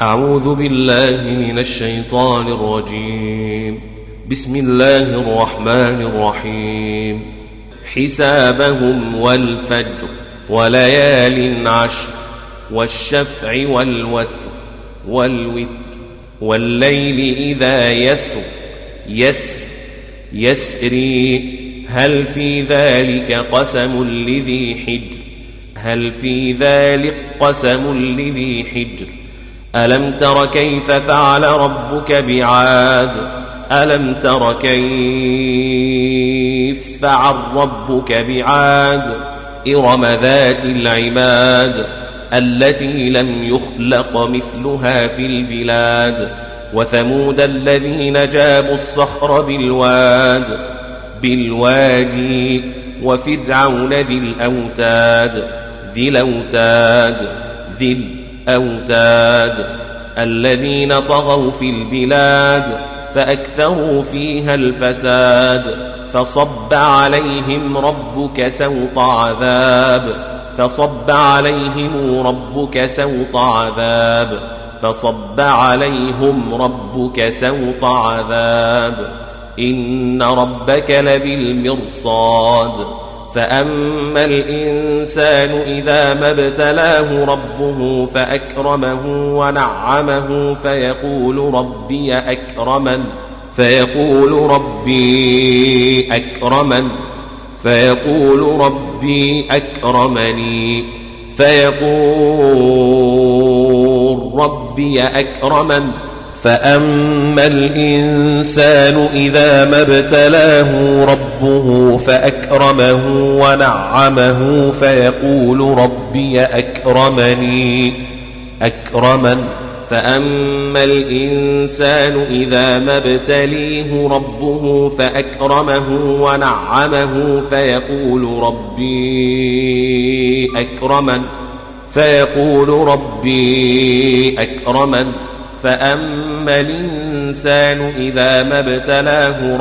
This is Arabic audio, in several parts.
أعوذ بالله من الشيطان الرجيم. بسم الله الرحمن الرحيم. حسابهم والفجر وليال عشر والشفع والوتر والليل إذا يسري هل في ذلك قسم لذي حجر ألم تر كيف فعل ربك بعاد إرم ذات العماد التي لم يخلق مثلها في البلاد وثمود الذين جابوا الصخر بالوادي وفرعون ذي الأوتاد الذين طغوا في البلاد فأكثروا فيها الفساد فصب عليهم ربك سوط عذاب إن ربك لبالمرصاد فأما الإنسان إذا ما ابتلاه ربه فأكرمه ونعمه فيقول ربي أكرمن فأما الإنسان إذا ما ابتلاه ربه فأكرمه ونعمه فيقول ربي أكرمن فأما الإنسان إذا ما ابتليه ربه فأكرمه ونعمه فيقول ربي أكرمن فأما الإنسان إذا ما ابتلاه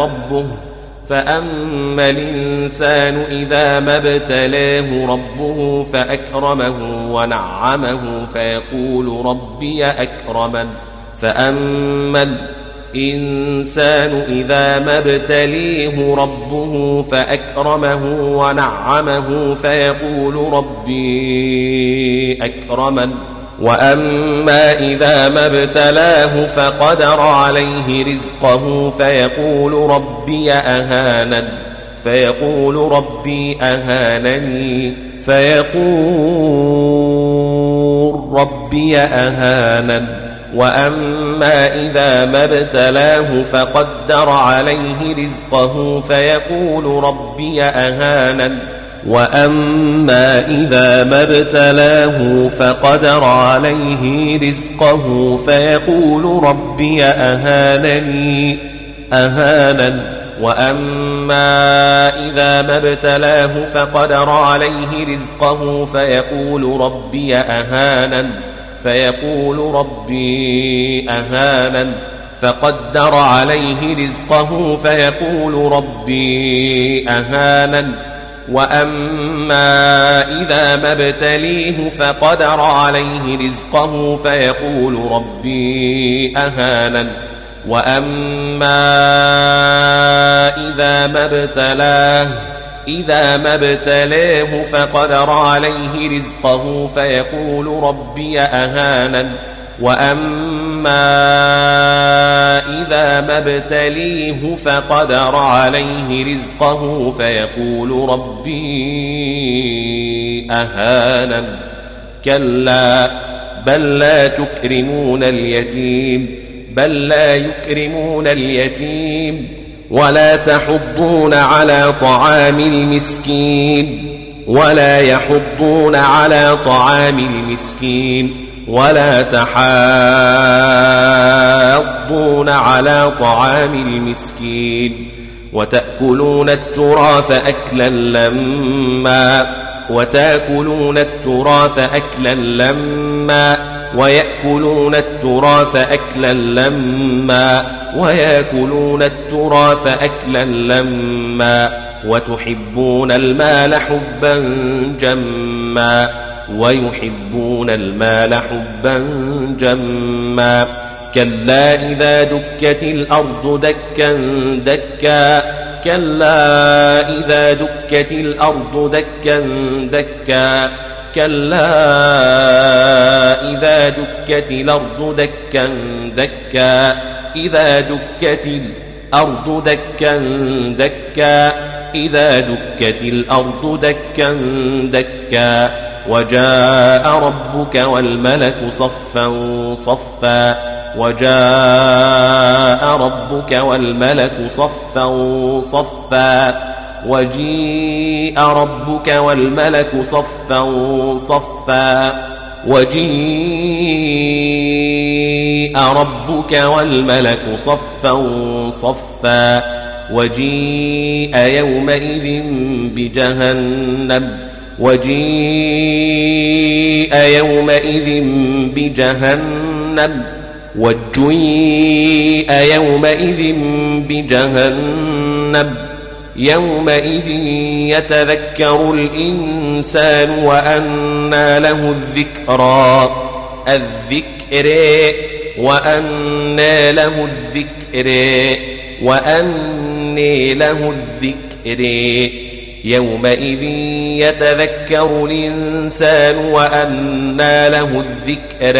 ربه فأكرمه ونعمه فيقول ربي أكرمن فأما الإنسان إذا ما ابتليه ربه فأكرمه ونعمه فيقول ربي أكرمن وأما إذا ما ابتلاه فقدر عليه رزقه فيقول ربي أهانن وأما إذا ما ابتلاه فقدر عليه رزقه فيقول ربي أهانن وأما إذا ما ابتلاه فقدر عليه رزقه فيقول ربي أهانن وأما إذا ما ابتلاه فقدر عليه رزقه فيقول ربي أهانن فقدر عليه رزقه فيقول ربي أهانن وأما إذا ما ابتليه فقدر عليه رزقه فيقول ربي أهانن وأما إذا ما ابتلاه فقدر عليه رزقه فيقول ربي أهانن وأما إذا ما ابتليه فقدر عليه رزقه فيقول ربي أهانن كلا بل لا يكرمون اليتيم ولا تحضون على طعام المسكين ولا تحاضون على طعام المسكين وتأكلون التراث أكلا لما ويأكلون التراث أكلا لما وتحبون المال حبا جما ويحبون المال حبا جما كلا إذا دكت الأرض دكا دكا كلا إذا دكت الأرض دكا دكا كلا إذا دكت الأرض دكا دكا إذا دكت الأرض دكا دكا إذا دكت الأرض دكا دكا وجاء ربك والملك صفا صفا وجاء ربك والملك صفا صفا وجيء ربك والملك صفا صفا وجيء ربك والملك صفا صفا وجيء يومئذ بجهنم وجيء يومئذ بجهنم وجيء يومئذ بجهنم يومئذ يتذكر الإنسان وأنى له الذكرى وأنى له الذكر وأنى له الذكر يومئذ يتذكر الإنسان وأنى له الذكر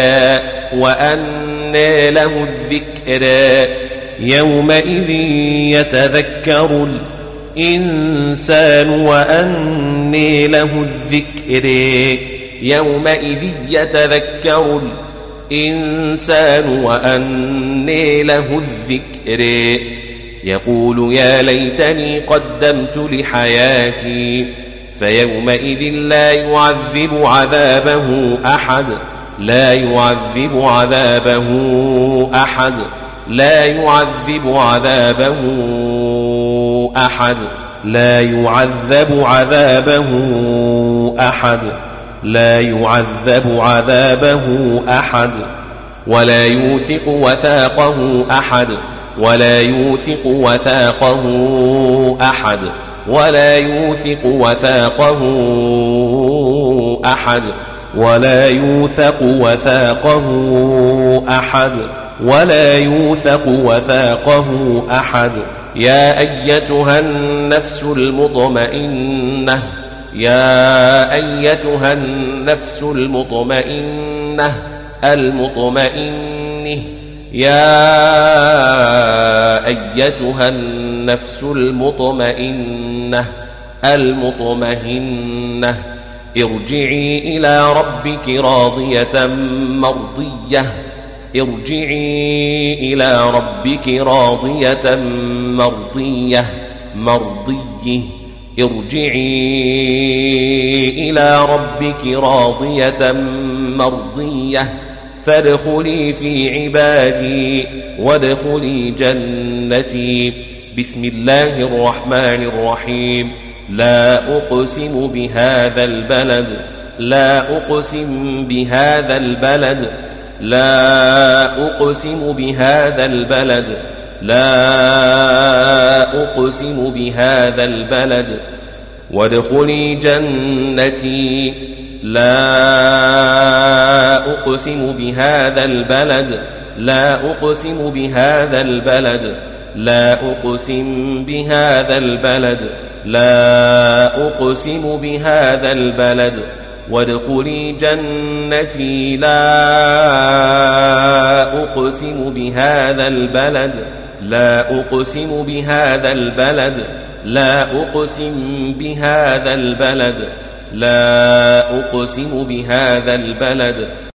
وأنى له الذكر يومئذ يتذكر الإنسان وأنى له الذكر يومئذ يتذكر الإنسان وأنى له الذكر يقول يا ليتني قدمت لحياتي فيومئذ لا يعذب عذابه أحد لا يعذب عذابه أحد لا يعذب عذابه أحد لا يعذب عذابه أحد لا يعذب عذابه أحد ولا يوثق وثاقه أحد ولا يوثق وثاقه أحد ولا يوثق وثاقه أحد ولا يوثق وثاقه أحد ولا يوثق وثاقه أحد يا أيتها النفس المطمئنة يا أيتها النفس المطمئنة يا أيتها النفس المطمئنة ارجعي إلى ربك راضية مرضية ارجعي إلى ربك راضية مرضية ارجعي إلى ربك راضية مرضية فادخلي في عبادي وادخلي جنتي بسم الله الرحمن الرحيم لا أقسم بهذا البلد لا أقسم بهذا البلد لا أقسم بهذا البلد لا أقسم بهذا البلد وادخلي جنتي لا أقسم بهذا البلد لا أقسم بهذا البلد لا أقسم بهذا البلد لا أقسم بهذا البلد وادخلي جنتي لا أقسم بهذا البلد لا أقسم بهذا البلد لا أقسم بهذا البلد لا أقسم بهذا البلد